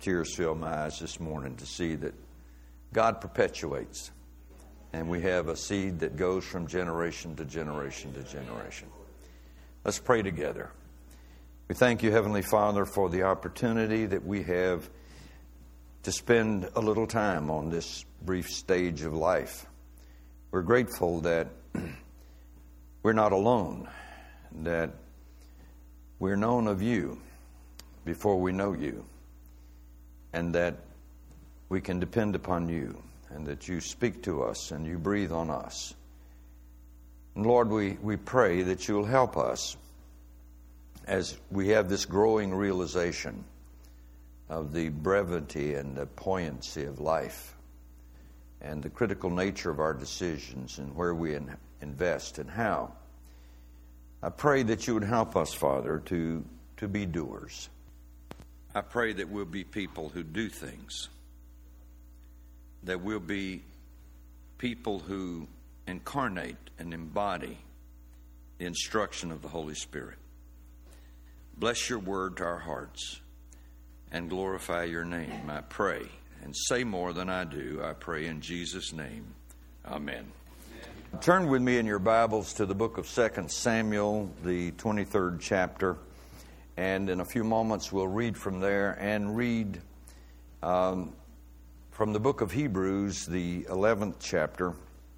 tears fill my eyes this morning to see that God perpetuates, and we have a seed that goes from generation to generation to generation. Let's pray together. We thank you, Heavenly Father, for the opportunity that we have to spend a little time on this brief stage of life. We're grateful that we're not alone, that we're known of you before we know you, and that we can depend upon you, and that you speak to us and you breathe on us. And Lord, we pray that you'll help us as we have this growing realization of the brevity and the poignancy of life and the critical nature of our decisions and where we invest and how. I pray that you would help us, Father, to be doers. I pray that we'll be people who do things, that we'll be people who incarnate and embody the instruction of the Holy Spirit. Bless your word to our hearts and glorify your name, I pray. And say more than I do, I pray in Jesus' name. Amen. Turn with me in your Bibles to the book of 2 Samuel, the 23rd chapter. And in a few moments we'll read from there and read from the book of Hebrews, the 11th chapter.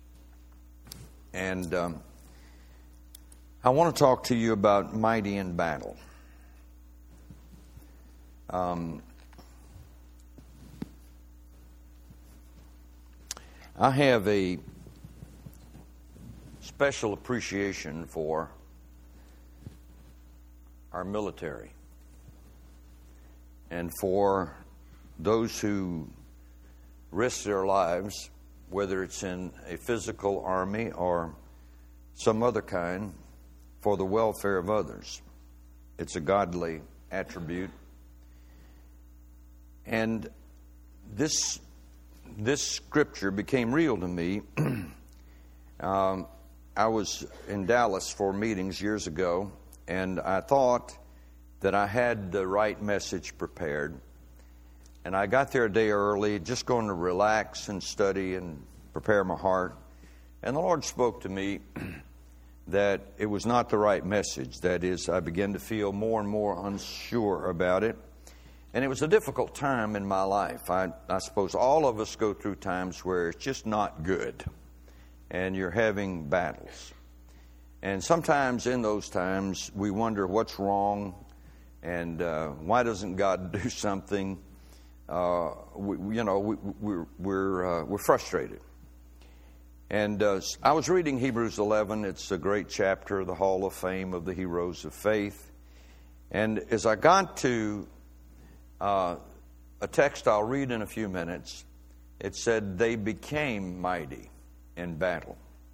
And I want to talk to you about mighty in battle. I have a special appreciation for our military and for those who risk their lives, whether it's in a physical army or some other kind, for the welfare of others. It's a godly attribute. And this scripture became real to me. I was in Dallas for meetings years ago, and I thought that I had the right message prepared. And I got there a day early, just going to relax and study and prepare my heart. And the Lord spoke to me that it was not the right message. That is, I began to feel more and more unsure about it. And it was a difficult time in my life. I suppose all of us go through times where it's just not good, and you're having battles. And sometimes in those times we wonder what's wrong, and why doesn't God do something? We're frustrated. And I was reading Hebrews 11. It's a great chapter, the Hall of Fame of the heroes of faith. And as I got to a text I'll read in a few minutes, it said, they became mighty in battle.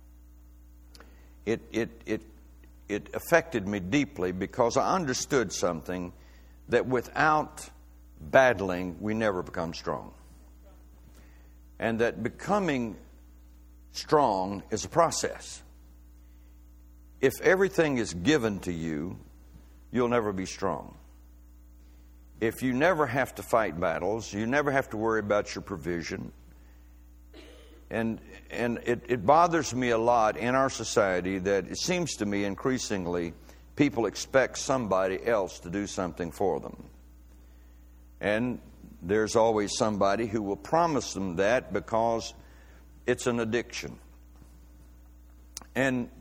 It affected me deeply because I understood something, that without battling, we never become strong. And that becoming strong is a process. If everything is given to you, you'll never be strong. If you never have to fight battles, you never have to worry about your provision. And it bothers me a lot in our society that it seems to me increasingly people expect somebody else to do something for them. And there's always somebody who will promise them that because it's an addiction. And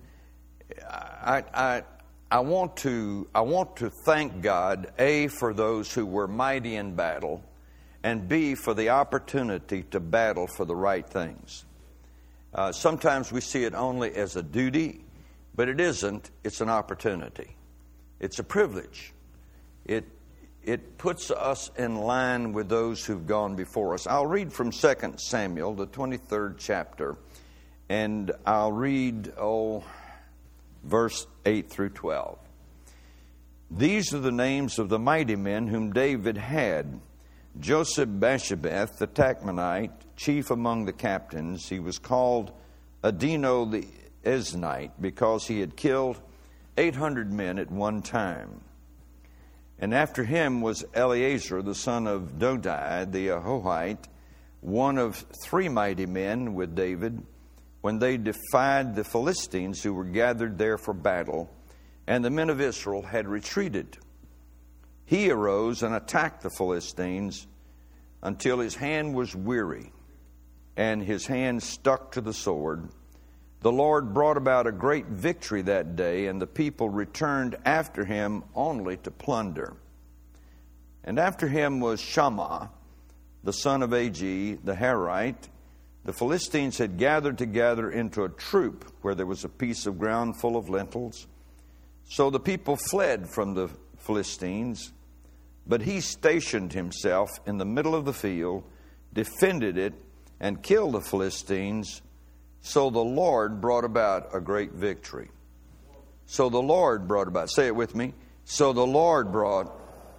I want to thank God, A, for those who were mighty in battle, and B, for the opportunity to battle for the right things. Sometimes we see it only as a duty, but it isn't. It's an opportunity. It's a privilege. It puts us in line with those who've gone before us. I'll read from 2 Samuel, the 23rd chapter, and I'll read, verse 8 through 12. These are the names of the mighty men whom David had. Joseph-Basshebeth, the Tachmonite, chief among the captains. He was called Adino the Eznite because he had killed 800 men at one time. And after him was Eleazar, the son of Dodai, the Ahohite, one of 3 mighty men with David, when they defied the Philistines who were gathered there for battle, and the men of Israel had retreated. He arose and attacked the Philistines until his hand was weary, and his hand stuck to the sword. The Lord brought about a great victory that day, and the people returned after him only to plunder. And after him was Shammah, the son of Agi, the Harite. The Philistines had gathered together into a troop where there was a piece of ground full of lentils. So the people fled from the Philistines, but he stationed himself in the middle of the field, defended it, and killed the Philistines. So the Lord brought about a great victory. So the Lord brought about, say it with me. So the Lord brought.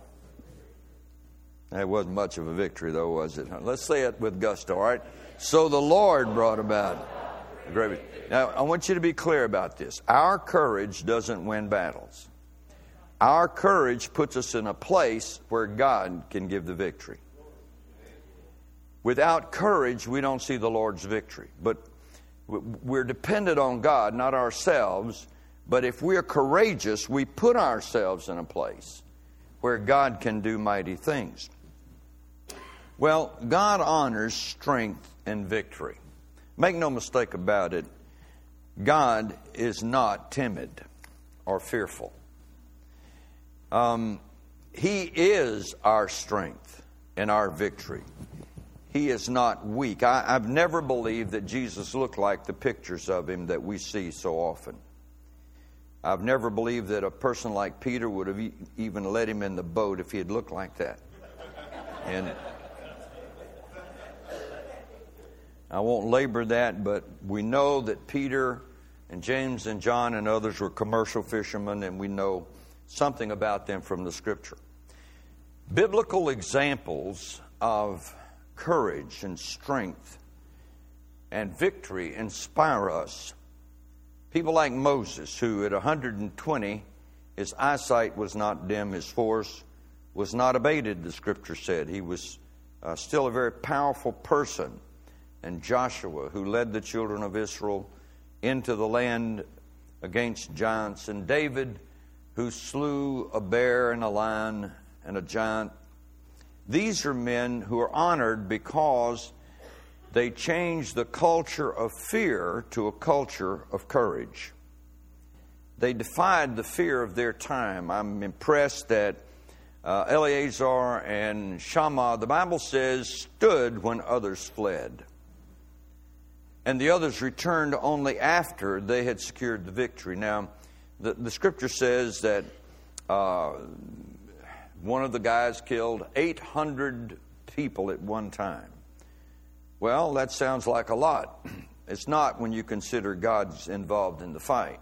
That wasn't much of a victory, though, was it? Let's say it with gusto, all right? So the Lord brought about a great victory. Now, I want you to be clear about this. Our courage doesn't win battles. Our courage puts us in a place where God can give the victory. Without courage, we don't see the Lord's victory. But we're dependent on God, not ourselves. But if we're courageous, we put ourselves in a place where God can do mighty things. Well, God honors strength and victory. Make no mistake about it, God is not timid or fearful. He is our strength and our victory. He is not weak. I've never believed that Jesus looked like the pictures of him that we see so often. I've never believed that a person like Peter would have even let him in the boat if he had looked like that. And I won't labor that, but we know that Peter and James and John and others were commercial fishermen, and we know something about them from the Scripture. Biblical examples of courage and strength and victory inspire us. People like Moses, who at 120, his eyesight was not dim, his force was not abated, the Scripture said. He was still a very powerful person. And Joshua, who led the children of Israel into the land against giants. And David, who slew a bear and a lion and a giant. These are men who are honored because they changed the culture of fear to a culture of courage. They defied the fear of their time. I'm impressed that Eleazar and Shammah, the Bible says, stood when others fled. And the others returned only after they had secured the victory. Now, the Scripture says that one of the guys killed 800 people at one time. Well, that sounds like a lot. It's not when you consider God's involved in the fight.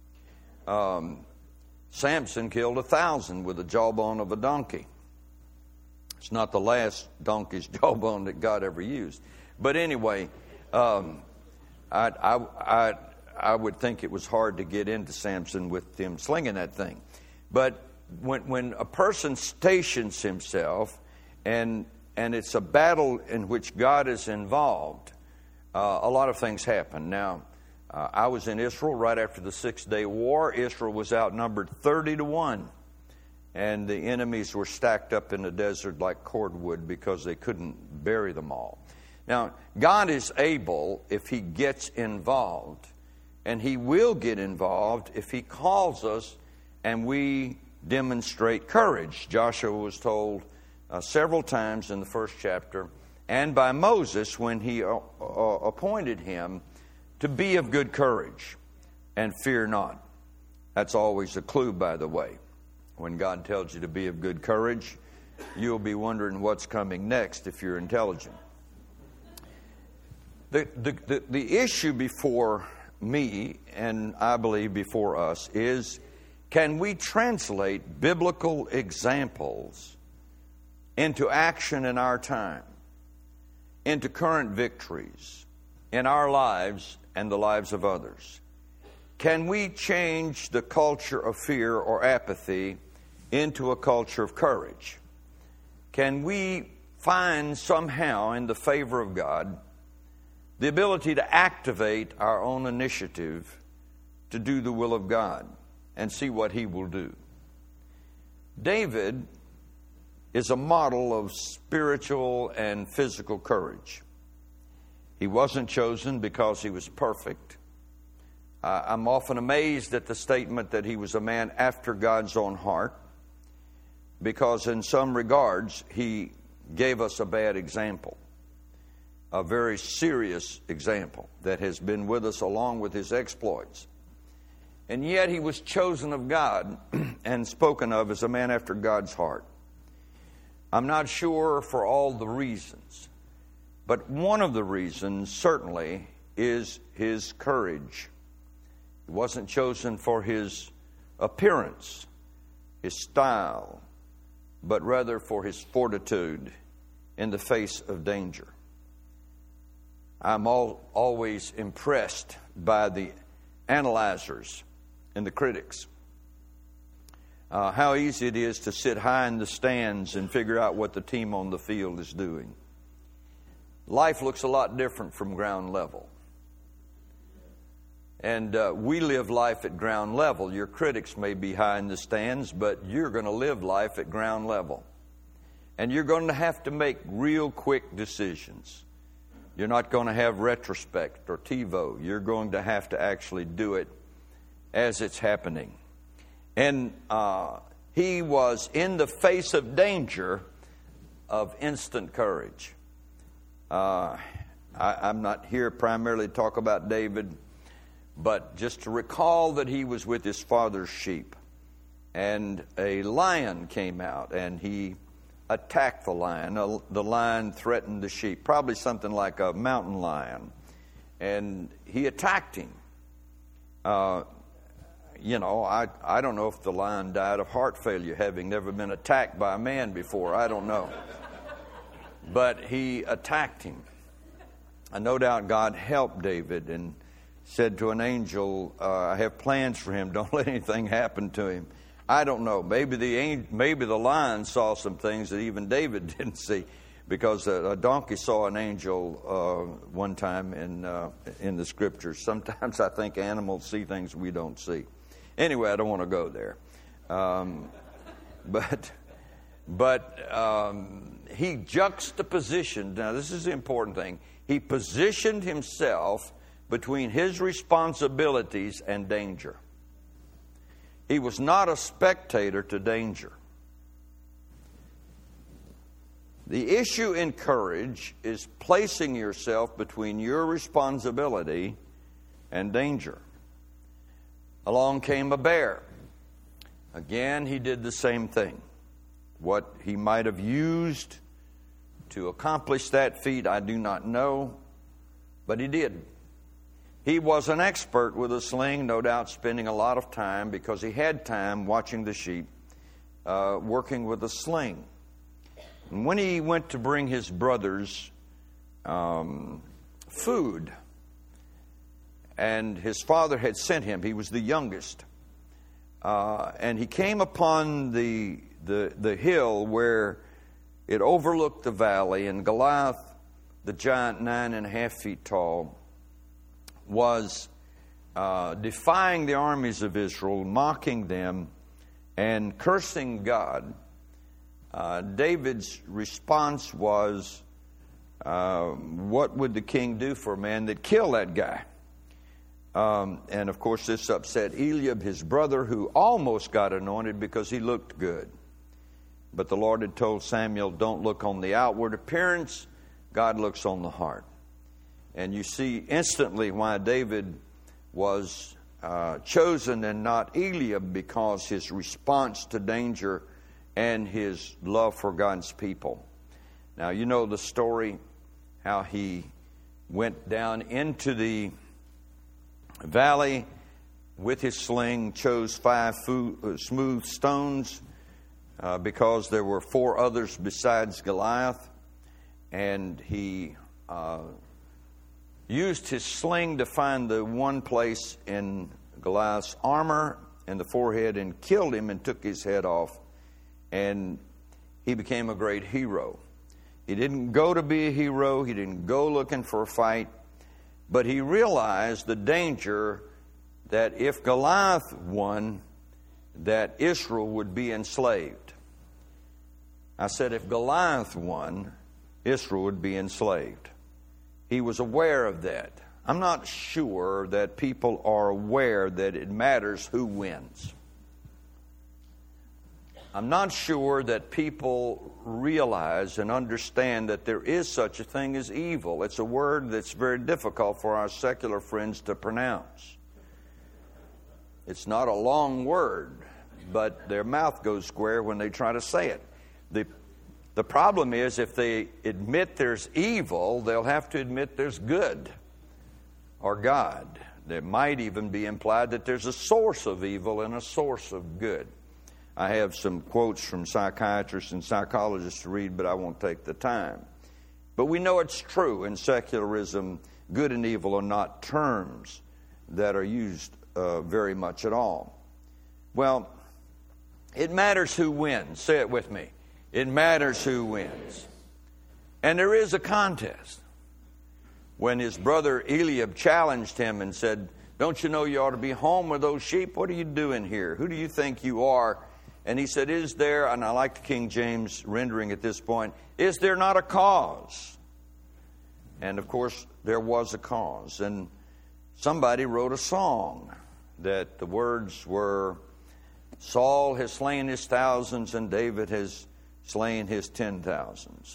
Samson killed 1,000 with the jawbone of a donkey. It's not the last donkey's jawbone that God ever used. But anyway, I would think it was hard to get into Samson with him slinging that thing. But when a person stations himself and it's a battle in which God is involved, a lot of things happen. Now, I was in Israel right after the 6-day war. Israel was outnumbered 30-1. And the enemies were stacked up in the desert like cordwood because they couldn't bury them all. Now, God is able if He gets involved. And He will get involved if He calls us and we demonstrate courage. Joshua was told several times in the first chapter, and by Moses when he appointed him to be of good courage and fear not. That's always a clue, by the way. When God tells you to be of good courage, you'll be wondering what's coming next if you're intelligent. The issue before me, and I believe before us, is can we translate biblical examples into action in our time, into current victories in our lives and the lives of others? Can we change the culture of fear or apathy into a culture of courage? Can we find somehow in the favor of God the ability to activate our own initiative to do the will of God and see what He will do? David is a model of spiritual and physical courage. He wasn't chosen because he was perfect. I'm often amazed at the statement that he was a man after God's own heart, because in some regards he gave us a bad example, a very serious example that has been with us along with his exploits. And yet he was chosen of God and spoken of as a man after God's heart. I'm not sure for all the reasons, but one of the reasons certainly is his courage. He wasn't chosen for his appearance, his style, but rather for his fortitude in the face of danger. I'm always impressed by the analyzers and the critics. How easy it is to sit high in the stands and figure out what the team on the field is doing. Life looks a lot different from ground level. And we live life at ground level. Your critics may be high in the stands, but you're going to live life at ground level. And you're going to have to make real quick decisions. You're not going to have retrospect or TiVo. You're going to have to actually do it as it's happening. And he was in the face of danger of instant courage. I'm not here primarily to talk about David, but just to recall that he was with his father's sheep. And a lion came out and he attacked the lion. The lion threatened the sheep, probably something like a mountain lion. And he attacked him. I don't know if the lion died of heart failure, having never been attacked by a man before. I don't know. But he attacked him. And no doubt God helped David and said to an angel, I have plans for him. Don't let anything happen to him. I don't know. Maybe the lion saw some things that even David didn't see, because a donkey saw an angel one time in the Scriptures. Sometimes I think animals see things we don't see. Anyway, I don't want to go there. But he juxtapositioned. Now, this is the important thing. He positioned himself between his responsibilities and danger. He was not a spectator to danger. The issue in courage is placing yourself between your responsibility and danger. Along came a bear. Again, he did the same thing. What he might have used to accomplish that feat, I do not know, but he did. He was an expert with a sling, no doubt spending a lot of time, because he had time watching the sheep, working with a sling. And when he went to bring his brothers food, and his father had sent him, he was the youngest, and he came upon the hill where it overlooked the valley, and Goliath, the giant 9.5 feet tall, was defying the armies of Israel, mocking them, and cursing God. David's response was, what would the king do for a man that killed that guy? And of course this upset Eliab, his brother, who almost got anointed because he looked good. But the Lord had told Samuel, don't look on the outward appearance, God looks on the heart. And you see instantly why David was chosen and not Eliab, because his response to danger and his love for God's people. Now, you know the story, how he went down into the valley with his sling, chose 5 smooth stones because there were 4 others besides Goliath, and he used his sling to find the one place in Goliath's armor in the forehead and killed him and took his head off and he became a great hero. He didn't go to be a hero. He didn't go looking for a fight. But he realized the danger that if Goliath won, that Israel would be enslaved. I said if Goliath won, Israel would be enslaved. He was aware of that. I'm not sure that people are aware that it matters who wins. I'm not sure that people realize and understand that there is such a thing as evil. It's a word that's very difficult for our secular friends to pronounce. It's not a long word, but their mouth goes square when they try to say it. The problem is if they admit there's evil, they'll have to admit there's good or God. There might even be implied that there's a source of evil and a source of good. I have some quotes from psychiatrists and psychologists to read, but I won't take the time. But we know it's true in secularism. Good and evil are not terms that are used very much at all. Well, it matters who wins. Say it with me. It matters who wins. And there is a contest. When his brother Eliab challenged him and said, "Don't you know you ought to be home with those sheep? What are you doing here? Who do you think you are?" And he said, "Is there," and I like the King James rendering at this point, "is there not a cause?" And of course, there was a cause. And somebody wrote a song that the words were, "Saul has slain his thousands and David has slain his 10,000s."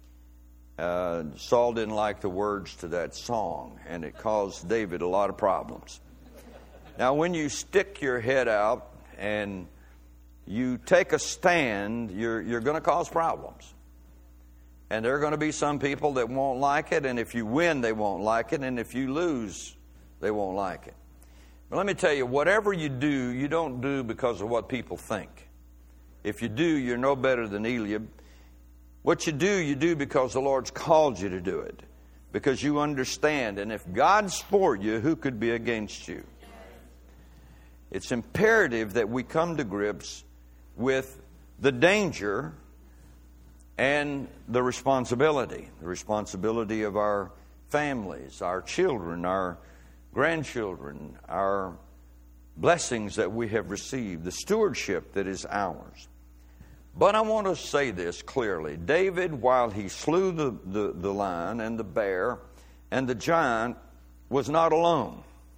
Saul didn't like the words to that song, and it caused David a lot of problems. Now, when you stick your head out and you take a stand, you're going to cause problems. And there are going to be some people that won't like it, and if you win, they won't like it, and if you lose, they won't like it. But let me tell you, whatever you do, you don't do because of what people think. If you do, you're no better than Eliab. What you do because the Lord's called you to do it, because you understand, and if God's for you, who could be against you? It's imperative that we come to grips with the danger and the responsibility of our families, our children, our grandchildren, our blessings that we have received, the stewardship that is ours. But I want to say this clearly. David, while he slew the lion and the bear and the giant, was not alone.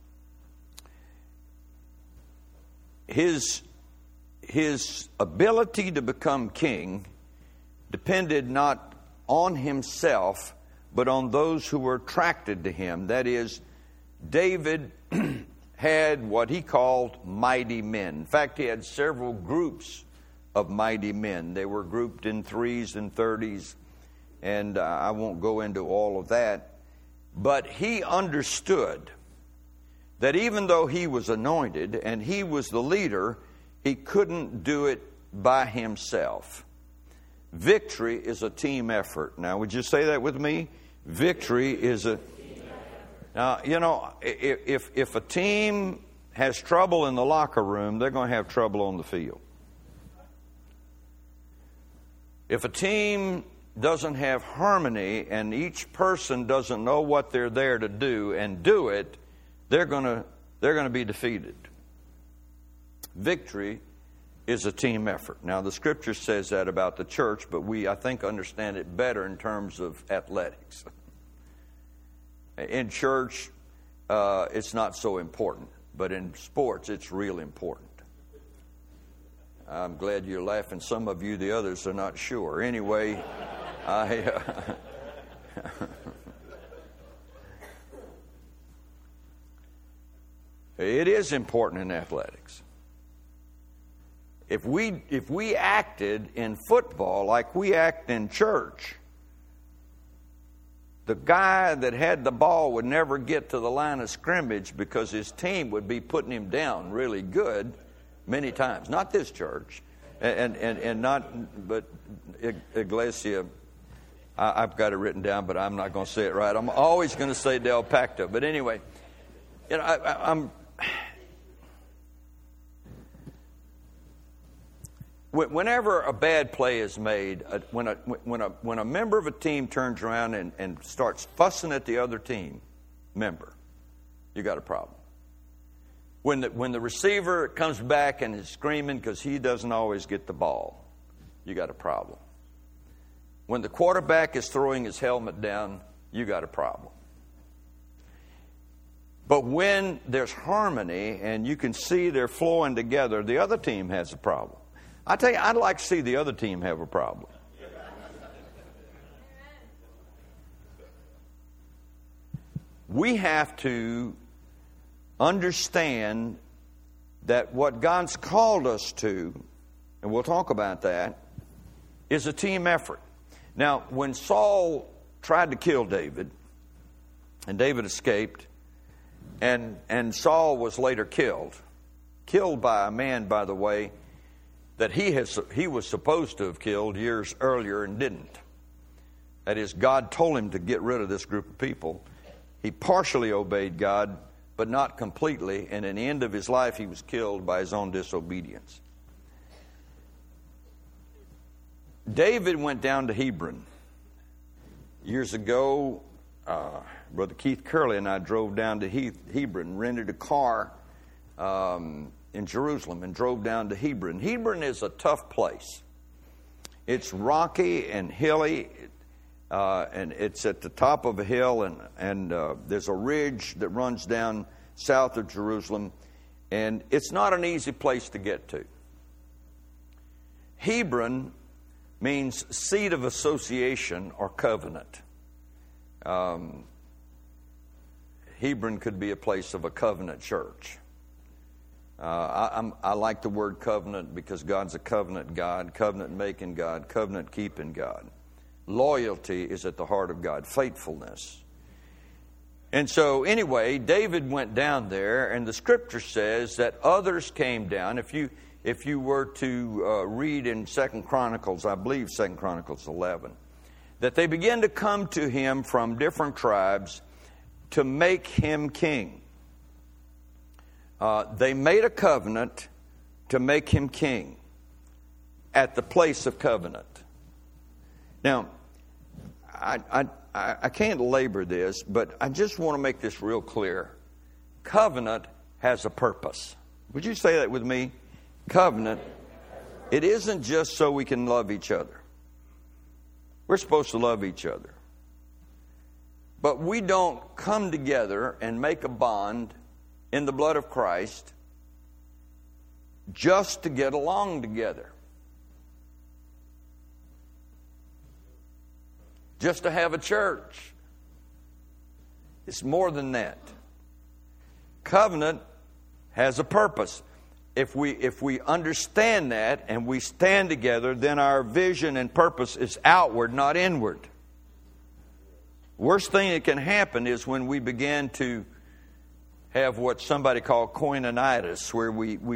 His ability to become king depended not on himself, but on those who were attracted to him. That is, David had what he called mighty men. In fact, he had several groups of mighty men. They were grouped in 3s and 30s, and I won't go into all of that. But he understood that even though he was anointed and he was the leader, he couldn't do it by himself. Victory is a team effort. Now, would you say that with me? Victory is a... Now, you know, if a team has trouble in the locker room, they're going to have trouble on the field. If a team doesn't have harmony and each person doesn't know what they're there to do and do it, they're going to be defeated. Victory is a team effort. Now, the Scripture says that about the church, but we, I think, understand it better in terms of athletics. In church, it's not so important, but in sports, it's real important. I'm glad you're laughing. Some of you, the others, are not sure. Anyway, it is important in athletics. If we acted in football like we act in church, the guy that had the ball would never get to the line of scrimmage because his team would be putting him down really good many times. Not this church, and not, but Iglesia. I've got it written down, but I'm not going to say it right. I'm always going to say Del Pacto. But anyway, you know, whenever a bad play is made, when a member of a team turns around and starts fussing at the other team member, you got a problem. When the receiver comes back and is screaming because he doesn't always get the ball, you got a problem. When the quarterback is throwing his helmet down, you got a problem. But when there's harmony and you can see they're flowing together, the other team has a problem. I tell you, I'd like to see the other team have a problem. We have to understand that what God's called us to, and we'll talk about that, is a team effort. Now, when Saul tried to kill David, and David escaped, and Saul was later killed by a man, by the way, that he was supposed to have killed years earlier and didn't. That is, God told him to get rid of this group of people. He partially obeyed God, but not completely, and in the end of his life, he was killed by his own disobedience. David went down to Hebron. Years ago, Brother Keith Curley and I drove down to Hebron, rented a car in Jerusalem and drove down to Hebron. Hebron is a tough place. It's rocky and hilly, and it's at the top of a hill, and there's a ridge that runs down south of Jerusalem, and it's not an easy place to get to. Hebron means seat of association or covenant. Hebron could be a place of a covenant church. I like the word covenant because God's a covenant God, covenant-making God, covenant-keeping God. Loyalty is at the heart of God, faithfulness. And so anyway, David went down there, and the Scripture says that others came down. If you were to read in 2 Chronicles, I believe 2 Chronicles 11, that they began to come to him from different tribes to make him king. They made a covenant to make him king at the place of covenant. Now, I can't labor this, but I just want to make this real clear. Covenant has a purpose. Would you say that with me? Covenant, it isn't just so we can love each other. We're supposed to love each other. But we don't come together and make a bond in the blood of Christ just to get along together. Just to have a church. It's more than that. Covenant has a purpose. If we understand that and we stand together, then our vision and purpose is outward, not inward. Worst thing that can happen is when we begin to have what somebody called koinonitis, where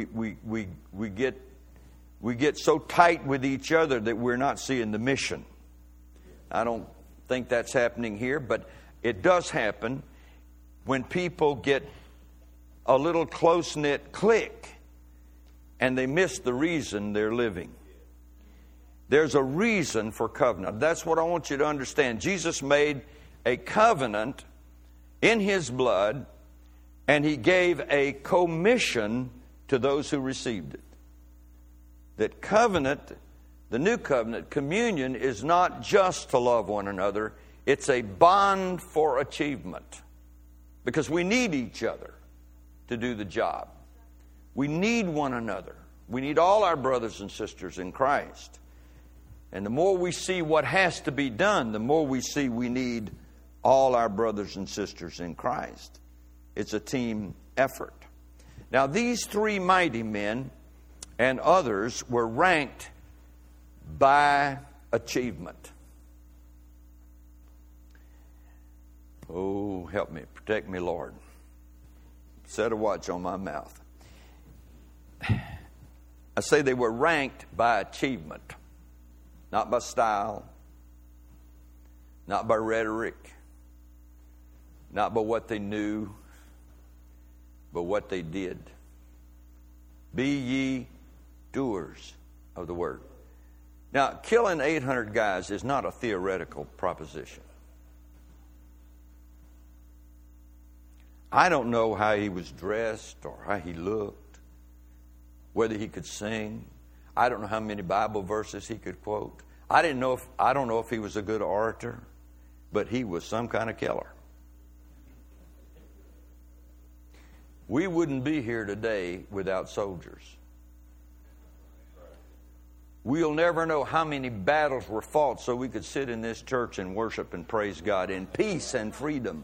we get so tight with each other that we're not seeing the mission. I don't think that's happening here, but it does happen when people get a little close-knit clique and they miss the reason they're living. There's a reason for covenant. That's what I want you to understand. Jesus made a covenant in His blood, and He gave a commission to those who received it. That covenant, the new covenant, communion, is not just to love one another. It's a bond for achievement. Because we need each other to do the job. We need one another. We need all our brothers and sisters in Christ. And the more we see what has to be done, the more we see we need all our brothers and sisters in Christ. It's a team effort. Now, these three mighty men and others were ranked by achievement. Oh, help me. Protect me, Lord. Set a watch on my mouth. I say they were ranked by achievement. Not by style. Not by rhetoric. Not by what they knew. But what they did. Be ye doers of the Word. Now, killing 800 guys is not a theoretical proposition. I don't know how he was dressed or how he looked, whether he could sing. I don't know how many Bible verses he could quote. I don't know if he was a good orator, but he was some kind of killer. We wouldn't be here today without soldiers. We'll never know how many battles were fought so we could sit in this church and worship and praise God in peace and freedom.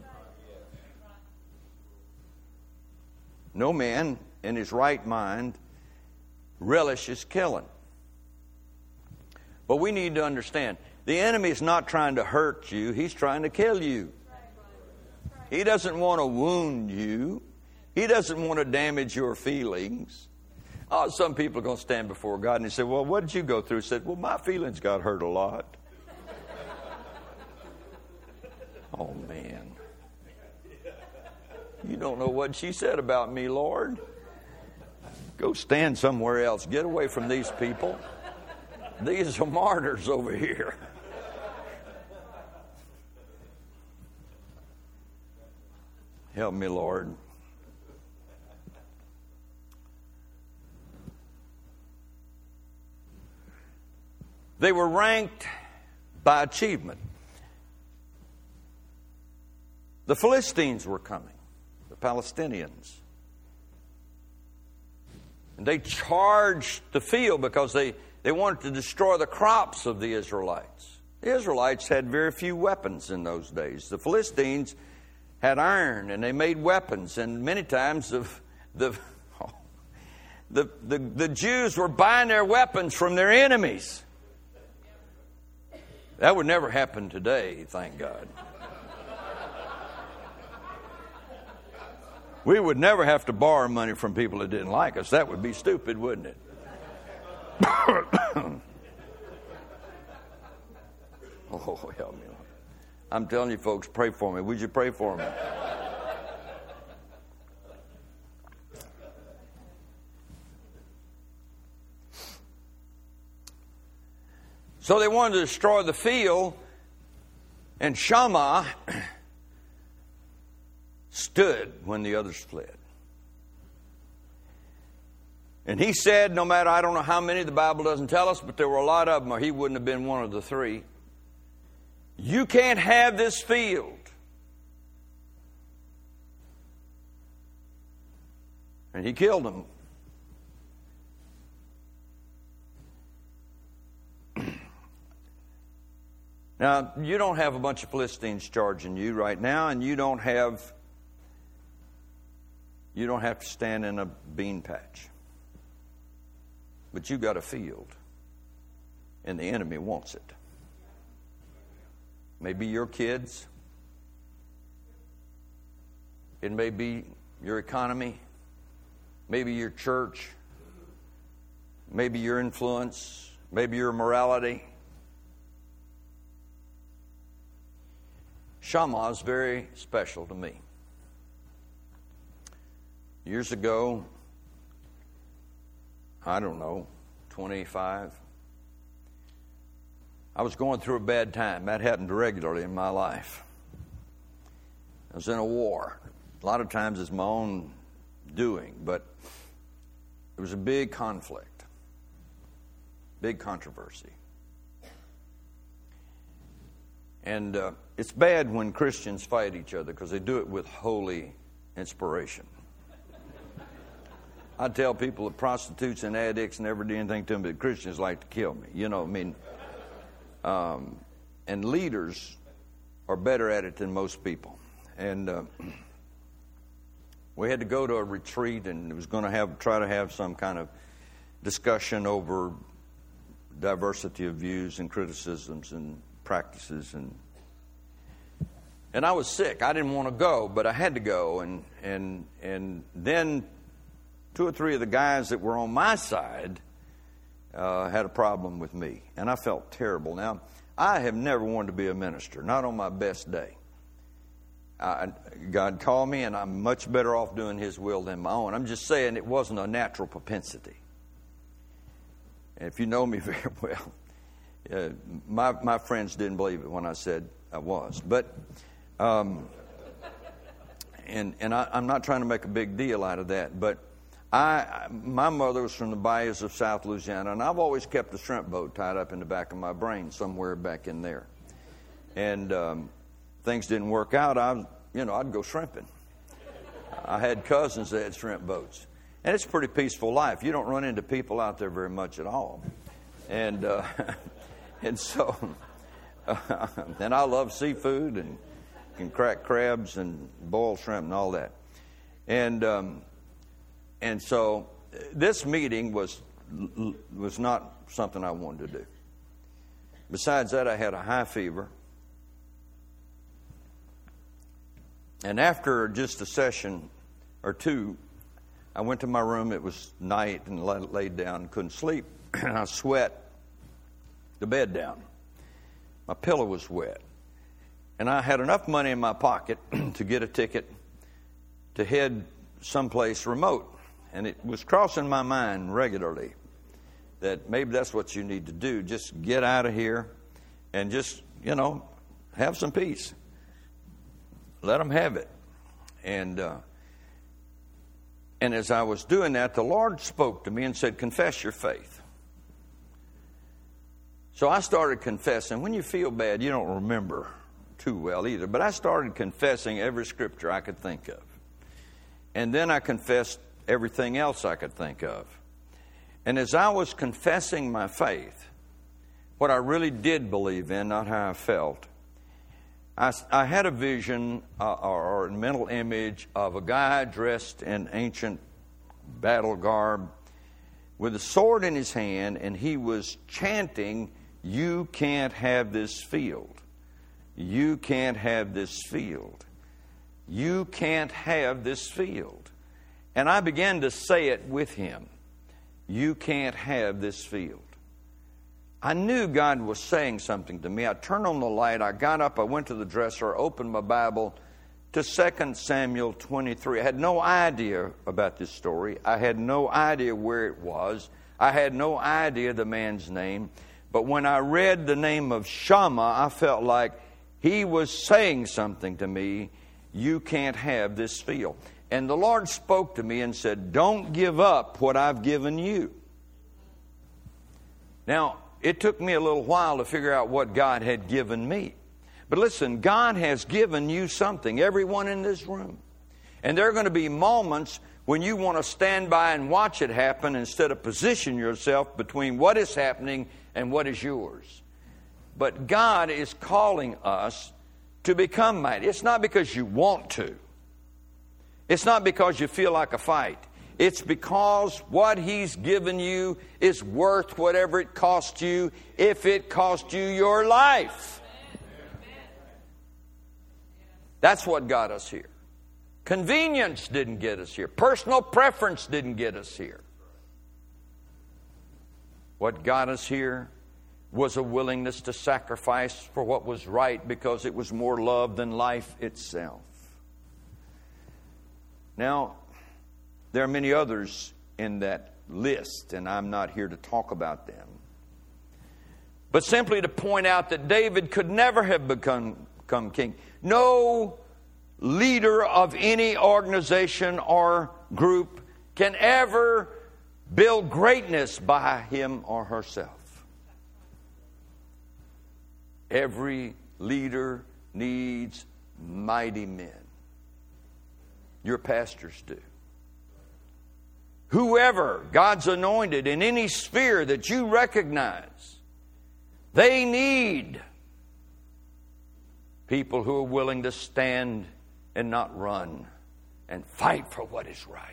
No man in his right mind relishes killing. But we need to understand, the enemy is not trying to hurt you. He's trying to kill you. He doesn't want to wound you. He doesn't want to damage your feelings. Oh, some people are going to stand before God and they say, well, what did you go through? He said, well, my feelings got hurt a lot. Oh, man. You don't know what she said about me, Lord. Go stand somewhere else. Get away from these people. These are martyrs over here. Help me, Lord. They were ranked by achievement. The Philistines were coming, the Palestinians. And they charged the field because they wanted to destroy the crops of the Israelites. The Israelites had very few weapons in those days. The Philistines had iron and they made weapons, and many times the Jews were buying their weapons from their enemies. That would never happen today, thank God. We would never have to borrow money from people that didn't like us. That would be stupid, wouldn't it? Oh, help me. I'm telling you, folks, pray for me. Would you pray for me? So they wanted to destroy the field, and Shammah stood when the others fled. And he said, no matter, I don't know how many, the Bible doesn't tell us, but there were a lot of them, or he wouldn't have been one of the three. You can't have this field. And he killed them. Now, you don't have a bunch of Philistines charging you right now, and you don't have to stand in a bean patch. But you got a field, and the enemy wants it. Maybe your kids. It may be your economy. Maybe your church. Maybe your influence. Maybe your morality. Shammah is very special to me. Years ago, I don't know, 25, I was going through a bad time. That happened regularly in my life. I was in a war. A lot of times it's my own doing, but it was a big conflict, big controversy. And it's bad when Christians fight each other because they do it with holy inspiration. I tell people that prostitutes and addicts never do anything to them, but Christians like to kill me. You know, I mean, and leaders are better at it than most people. And we had to go to a retreat, and it was going to try to have some kind of discussion over diversity of views and criticisms and practices, and I was sick. I didn't want to go, but I had to go, and then 2 or 3 of the guys that were on my side had a problem with me, and I felt terrible. Now, I have never wanted to be a minister, not on my best day. God called me, and I'm much better off doing His will than my own. I'm just saying it wasn't a natural propensity. if you know me very well, my friends didn't believe it when I said I was. But, and I'm not trying to make a big deal out of that, but my mother was from the bayous of South Louisiana, and I've always kept a shrimp boat tied up in the back of my brain somewhere back in there. And things didn't work out. I'd go shrimping. I had cousins that had shrimp boats. And it's a pretty peaceful life. You don't run into people out there very much at all. And so, and I love seafood and can crack crabs and boil shrimp and all that. And so this meeting was not something I wanted to do. Besides that, I had a high fever. And after just a session or two, I went to my room. It was night and laid down, couldn't sleep. And I sweat the bed down. My pillow was wet. And I had enough money in my pocket to get a ticket to head someplace remote. And it was crossing my mind regularly that maybe that's what you need to do. Just get out of here and just, have some peace. Let them have it. And as I was doing that, the Lord spoke to me and said, confess your faith. So I started confessing. When you feel bad, you don't remember too well either. But I started confessing every scripture I could think of. And then I confessed everything else I could think of. And as I was confessing my faith, what I really did believe in, not how I felt, I had a vision or a mental image of a guy dressed in ancient battle garb with a sword in his hand, and he was chanting, "You can't have this field. You can't have this field. You can't have this field." And I began to say it with him. You can't have this field. I knew God was saying something to me. I turned on the light. I got up. I went to the dresser, opened my Bible to 2 Samuel 23. I had no idea about this story. I had no idea where it was. I had no idea the man's name. But when I read the name of Shammah, I felt like he was saying something to me. You can't have this field. And the Lord spoke to me and said, don't give up what I've given you. Now, it took me a little while to figure out what God had given me. But listen, God has given you something, everyone in this room. And there are going to be moments when you want to stand by and watch it happen instead of position yourself between what is happening and what is yours. But God is calling us to become mighty. It's not because you want to. It's not because you feel like a fight. It's because what He's given you is worth whatever it costs you, if it cost you your life. That's what got us here. Convenience didn't get us here. Personal preference didn't get us here. What got us here was a willingness to sacrifice for what was right because it was more love than life itself. Now, there are many others in that list, and I'm not here to talk about them. But simply to point out that David could never have become king. No leader of any organization or group can ever build greatness by him or herself. Every leader needs mighty men. Your pastors do. Whoever God's anointed in any sphere that you recognize, they need people who are willing to stand and not run and fight for what is right.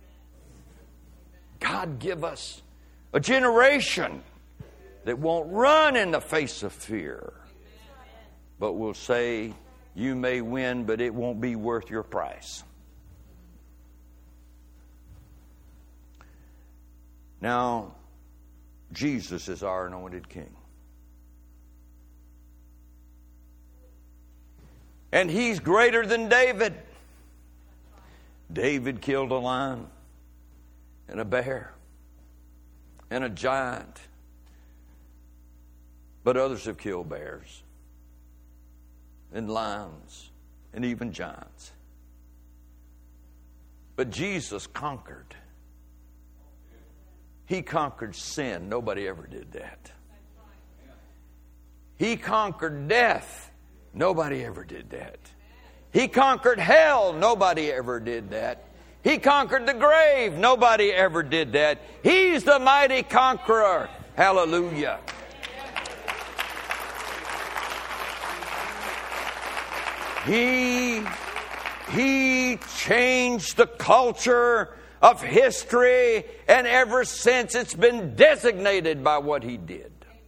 God, give us a generation that won't run in the face of fear, but will say, you may win, but it won't be worth your price. Now, Jesus is our anointed king. And He's greater than David. David killed a lion and a bear and a giant But others have killed bears and lions and even giants. But Jesus conquered. He conquered sin. Nobody ever did that. He conquered death. Nobody ever did that. He conquered hell. Nobody ever did that. He conquered the grave. Nobody ever did that. He's the mighty conqueror. Hallelujah. He changed the culture of history, and ever since it's been designated by what He did.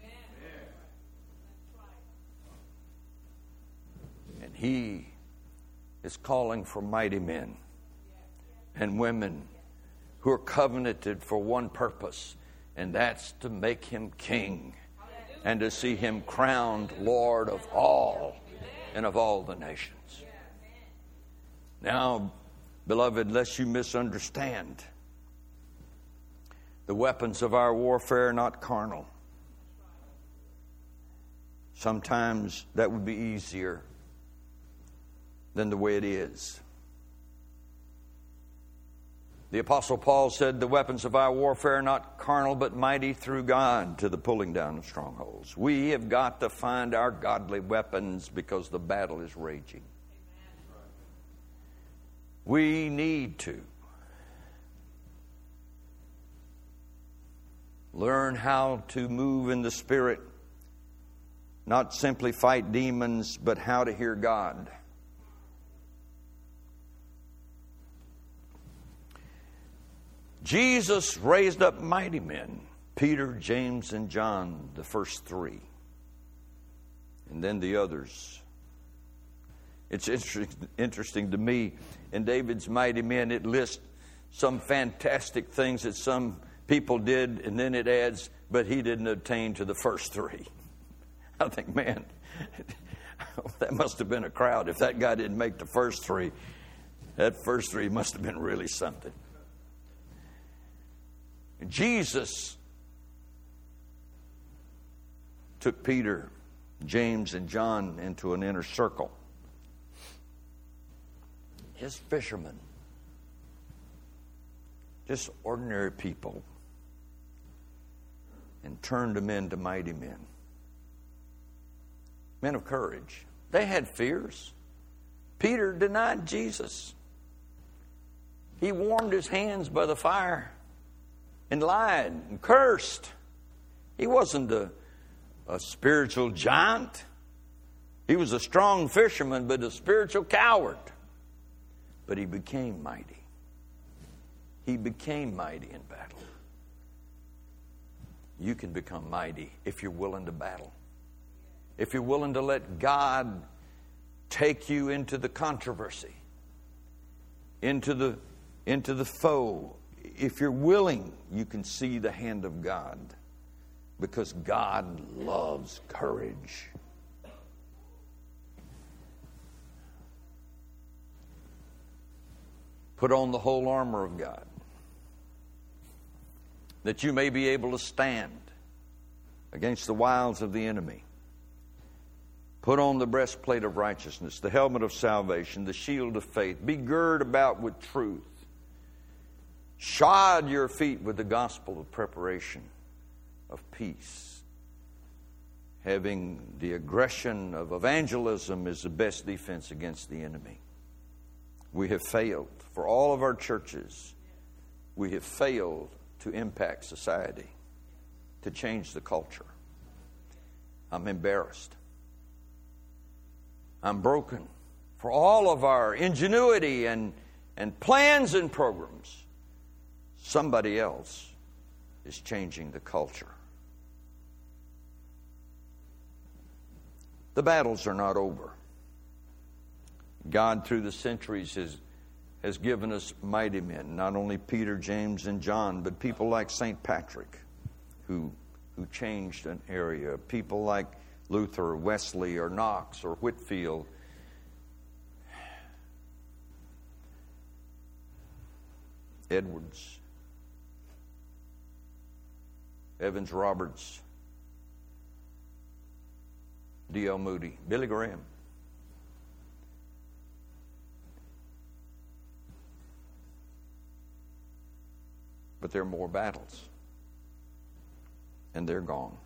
And He is calling for mighty men and women who are covenanted for one purpose, and that's to make Him king and to see Him crowned Lord of all and of all the nations. Now, beloved, lest you misunderstand, the weapons of our warfare are not carnal. Sometimes that would be easier than the way it is. The Apostle Paul said, the weapons of our warfare are not carnal, but mighty through God to the pulling down of strongholds. We have got to find our godly weapons because the battle is raging. We need to learn how to move in the Spirit, not simply fight demons, but how to hear God. Jesus raised up mighty men, Peter, James, and John, the first three, and then the others. It's interesting to me, in David's mighty men, it lists some fantastic things that some people did, and then it adds, but he didn't attain to the first three. I think, man, that must have been a crowd. If that guy didn't make the first three, that first three must have been really something. Jesus took Peter, James, and John into an inner circle. His fishermen, just ordinary people, and turned them into mighty men. Men of courage. They had fears. Peter denied Jesus. He warmed his hands by the fire and lied and cursed. He wasn't a spiritual giant. He was a strong fisherman, but a spiritual coward. But he became mighty. He became mighty in battle. You can become mighty if you're willing to battle. If you're willing to let God take you into the controversy, into the foe. If you're willing, you can see the hand of God, because God loves courage. Put on the whole armor of God, that you may be able to stand against the wiles of the enemy. Put on the breastplate of righteousness, the helmet of salvation, the shield of faith. Be girded about with truth. Shod your feet with the gospel of preparation of peace. Having the aggression of evangelism is the best defense against the enemy. We have failed. For all of our churches, we have failed to impact society, to change the culture. I'm embarrassed. I'm broken. For all of our ingenuity and plans and programs, somebody else is changing the culture. The battles are not over. God, through the centuries, has given us mighty men, not only Peter, James, and John, but people like St. Patrick, who changed an area, people like Luther, or Wesley, or Knox, or Whitefield. Edwards, Evans Roberts, D.L. Moody, Billy Graham. But there are more battles, and they're gone.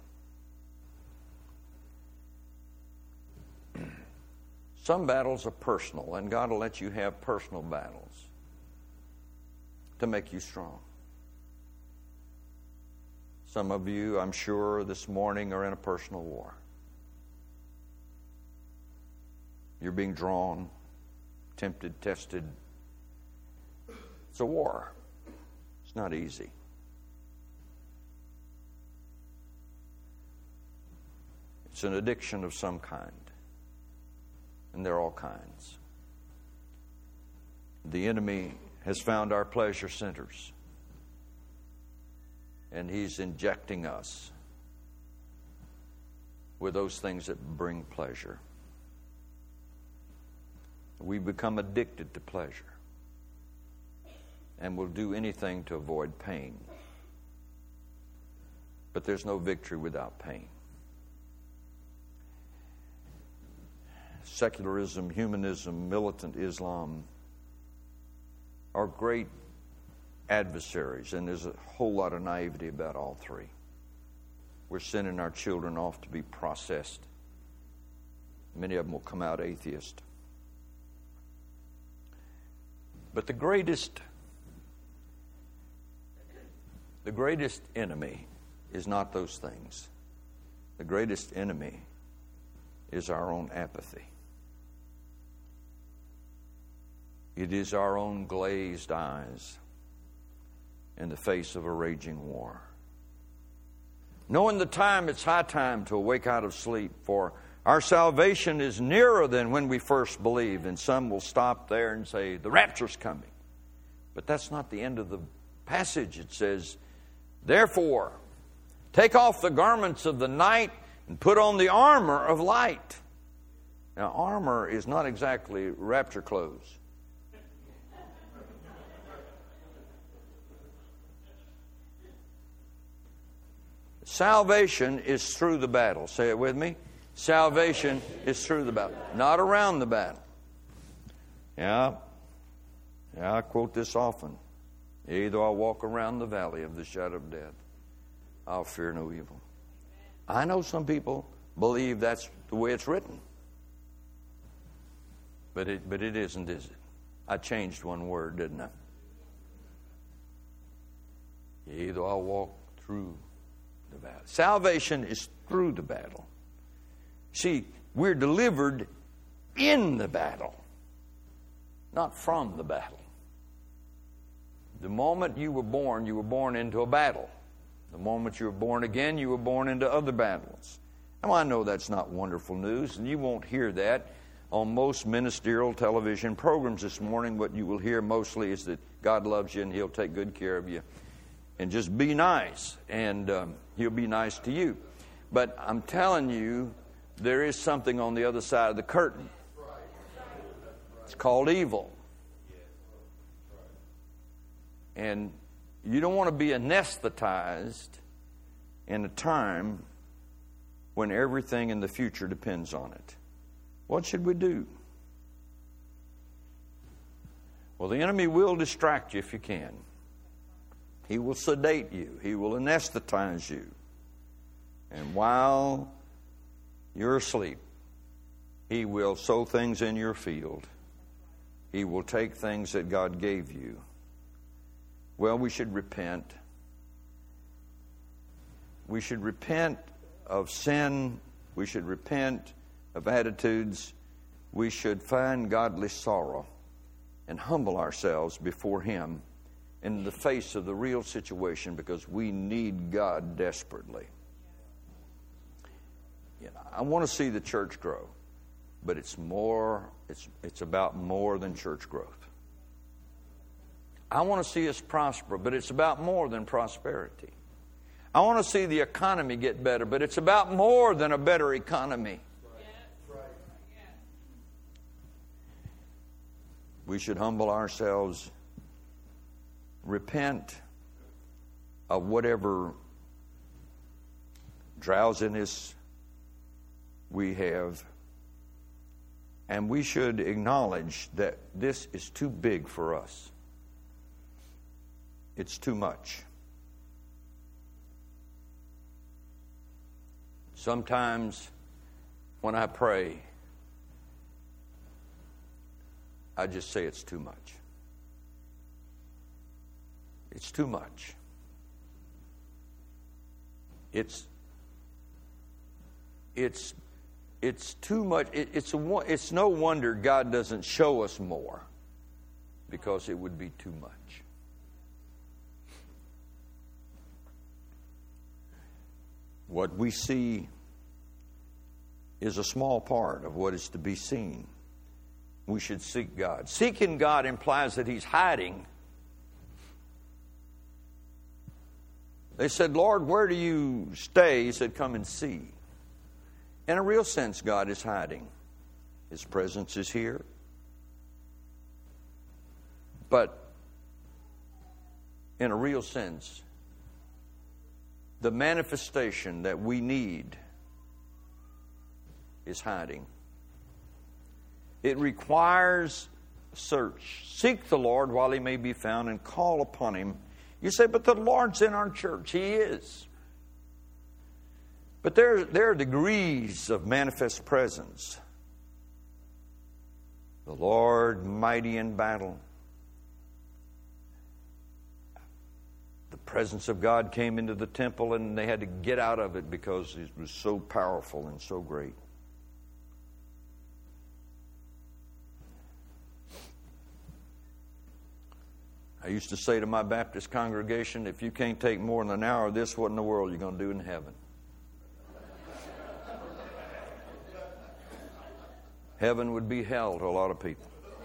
Some battles are personal, and God will let you have personal battles to make you strong. Some of you, I'm sure, this morning are in a personal war. You're being drawn, tempted, tested. It's a war. It's not easy. It's an addiction of some kind. And there are all kinds. The enemy has found our pleasure centers. And he's injecting us with those things that bring pleasure. We become addicted to pleasure. And will do anything to avoid pain. But there's no victory without pain. Secularism, humanism, militant Islam are great adversaries, and there's a whole lot of naivety about all three. We're sending our children off to be processed. Many of them will come out atheist. But the greatest enemy is not those things. The greatest enemy is our own apathy. It is our own glazed eyes in the face of a raging war. Knowing the time, it's high time to awake out of sleep, for our salvation is nearer than when we first believed. And some will stop there and say, the rapture's coming. But that's not the end of the passage. It says, therefore, take off the garments of the night and put on the armor of light. Now, armor is not exactly rapture clothes. Salvation is through the battle. Say it with me. Salvation is through the battle, not around the battle. Yeah, I quote this often. Yea, though I walk around the valley of the shadow of death, I'll fear no evil. I know some people believe that's the way it's written. But it isn't, is it? I changed one word, didn't I? Yea, though I walk through the battle. Salvation is through the battle. See, we're delivered in the battle, not from the battle. The moment you were born into a battle. The moment you were born again, you were born into other battles. Now, I know that's not wonderful news, and you won't hear that on most ministerial television programs this morning. What you will hear mostly is that God loves you and He'll take good care of you. And just be nice, and He'll be nice to you. But I'm telling you, there is something on the other side of the curtain. It's called evil. And you don't want to be anesthetized in a time when everything in the future depends on it. What should we do? Well, the enemy will distract you if you can. He will sedate you. He will anesthetize you. And while you're asleep, he will sow things in your field. He will take things that God gave you. Well, we should repent. We should repent of sin. We should repent of attitudes. We should find godly sorrow and humble ourselves before Him in the face of the real situation, because we need God desperately. I want to see the church grow, but it's about more than church growth. I want to see us prosper, but it's about more than prosperity. I want to see the economy get better, but it's about more than a better economy. We should humble ourselves, repent of whatever drowsiness we have, and we should acknowledge that this is too big for us. It's too much. Sometimes when I pray, I just say it's too much. It's too much. It's too much. It's no wonder God doesn't show us more, because it would be too much. What we see is a small part of what is to be seen. We should seek God. Seeking God implies that He's hiding. They said, Lord, where do you stay? He said, come and see. In a real sense, God is hiding. His presence is here. But in a real sense, the manifestation that we need is hiding. It requires search. Seek the Lord while He may be found, and call upon Him. You say, but the Lord's in our church. He is. But there are degrees of manifest presence. The Lord mighty in battle. The presence of God came into the temple, and they had to get out of it because it was so powerful and so great. I used to say to my Baptist congregation, if you can't take more than an hour of this, what in the world are you going to do in heaven? Heaven would be hell to a lot of people.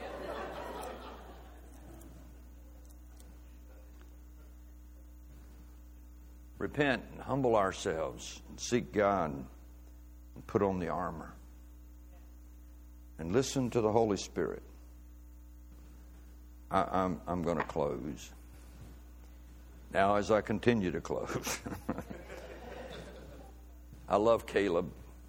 Repent and humble ourselves and seek God and put on the armor. And listen to the Holy Spirit. I'm going to close. Now, as I continue to close, I love Caleb.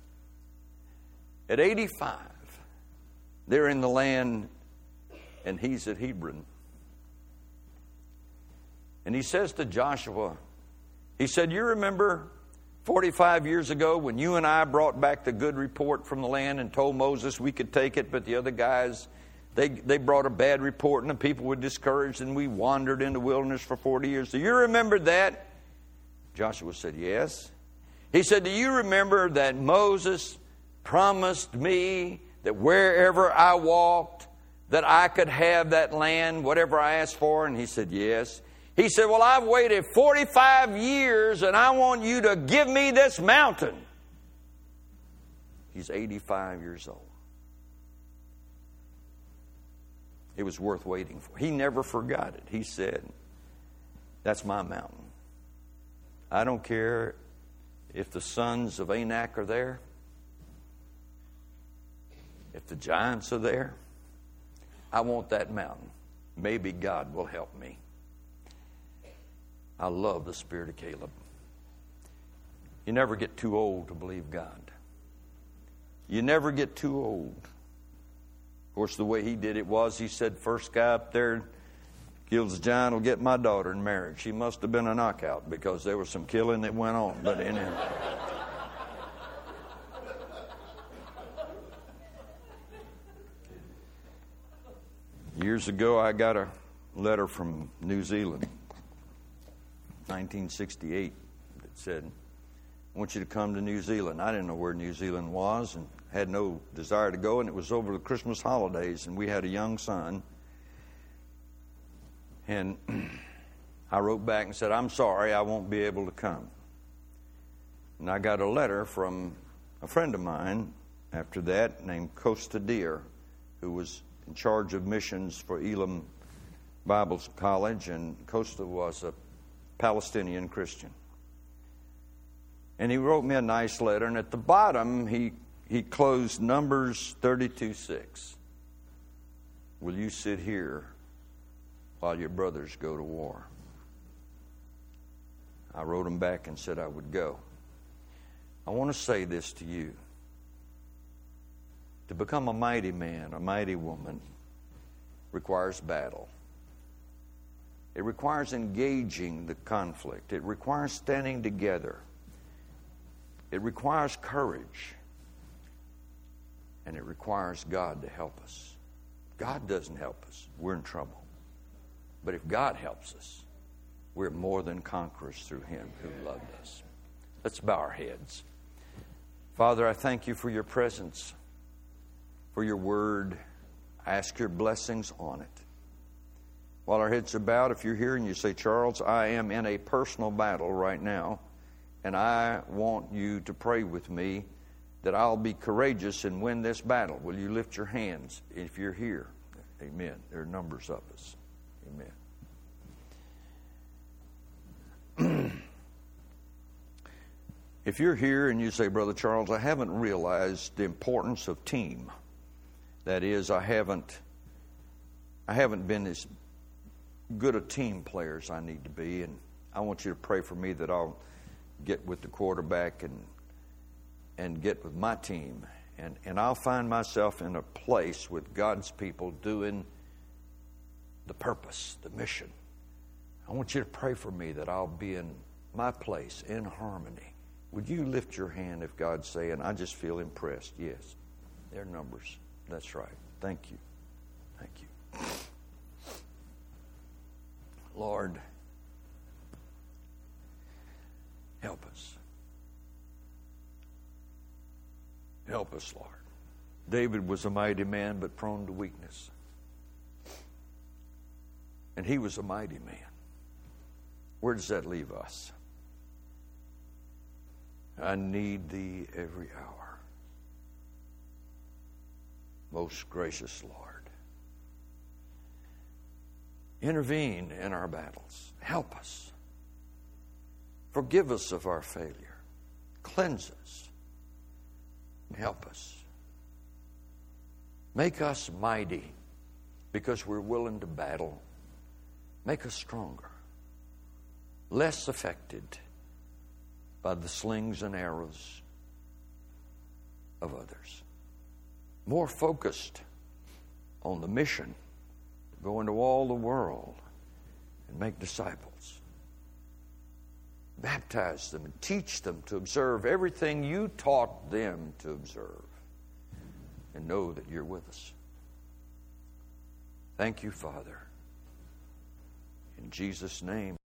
At 85, they're in the land, and he's at Hebron. And he says to Joshua, he said, you remember 45 years ago when you and I brought back the good report from the land and told Moses we could take it, but the other guys, they brought a bad report and the people were discouraged and we wandered in the wilderness for 40 years. Do you remember that? Joshua said, yes. He said, do you remember that Moses promised me that wherever I walked, that I could have that land, whatever I asked for? And he said, yes. He said, well, I've waited 45 years and I want you to give me this mountain. He's 85 years old. It was worth waiting for. He never forgot it. He said, that's my mountain. I don't care if the sons of Anak are there, if the giants are there. I want that mountain. Maybe God will help me. I love the spirit of Caleb. You never get too old to believe God. You never get too old. Of course, the way he did it was, he said, first guy up there kills the giant will get my daughter in marriage. She must have been a knockout because there was some killing that went on. But anyhow. Years ago, I got a letter from New Zealand, 1968, that said, I want you to come to New Zealand. I didn't know where New Zealand was and had no desire to go, and it was over the Christmas holidays, and we had a young son. And I wrote back and said, I'm sorry, I won't be able to come. And I got a letter from a friend of mine after that named Costa Deer, who was in charge of missions for Elam Bible College, and Costa was a Palestinian Christian. And he wrote me a nice letter, and at the bottom he closed Numbers 32:6. Will you sit here while your brothers go to war? I wrote him back and said I would go. I want to say this to you. To become a mighty man, a mighty woman, requires battle. It requires engaging the conflict. It requires standing together. It requires courage. And it requires God to help us. God doesn't help us, we're in trouble. But if God helps us, we're more than conquerors through Him who loved us. Let's bow our heads. Father, I thank you for your presence, for your word. I ask your blessings on it. While our heads are bowed, if you're here and you say, Charles, I am in a personal battle right now, and I want you to pray with me that I'll be courageous and win this battle. Will you lift your hands if you're here? Amen. There are numbers of us. Amen. If you're here and you say, Brother Charles, I haven't realized the importance of team. That is, I haven't been as good a team player as I need to be, and I want you to pray for me that I'll get with the quarterback and get with my team, and I'll find myself in a place with God's people doing the purpose, the mission. I want you to pray for me that I'll be in my place in harmony. Would you lift your hand if God's saying, I just feel impressed? Yes, there are numbers. That's right. Thank you. Thank you. Lord, help us. Help us, Lord. David was a mighty man, but prone to weakness. And he was a mighty man. Where does that leave us? I need thee every hour. Most gracious Lord, intervene in our battles. Help us. Forgive us of our failure. Cleanse us. Help us. Make us mighty because we're willing to battle. Make us stronger. Less affected by the slings and arrows of others. More focused on the mission to go into all the world and make disciples. Baptize them and teach them to observe everything you taught them to observe, and know that you're with us. Thank you, Father. In Jesus' name.